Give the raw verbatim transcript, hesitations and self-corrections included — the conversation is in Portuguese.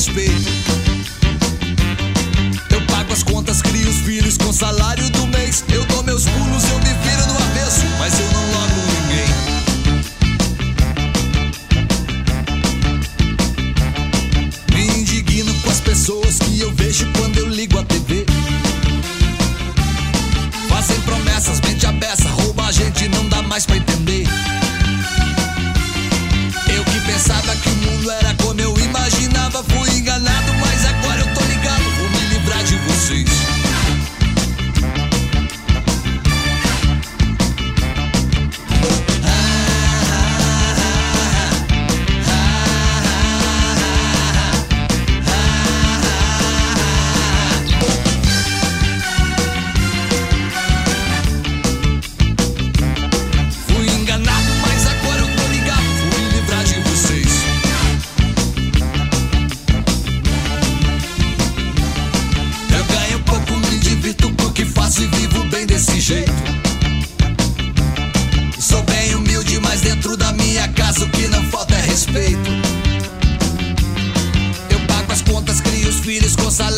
respeito. Eu pago as contas, crio os filhos com salário do mês. Eu dou meus pulos, eu me viro no avesso, mas eu não logo ninguém. Me indigno com as pessoas que eu vejo quando eu ligo a T V. Fazem promessas, mente a beça, rouba a gente, não dá mais pra entender. Eu que pensava que o mundo era como eu imaginava, fui enganado, mas agora eu tô ligado, vou me livrar de vocês. Fui enganado, mas agora eu tô ligado, vou me livrar de vocês. Eu ganho pouco, me divirto com o que faço e vivo bem desse jeito. Sou bem humilde, mas dentro da minha casa o que não falta é respeito. Eu pago as contas, crio os filhos com salário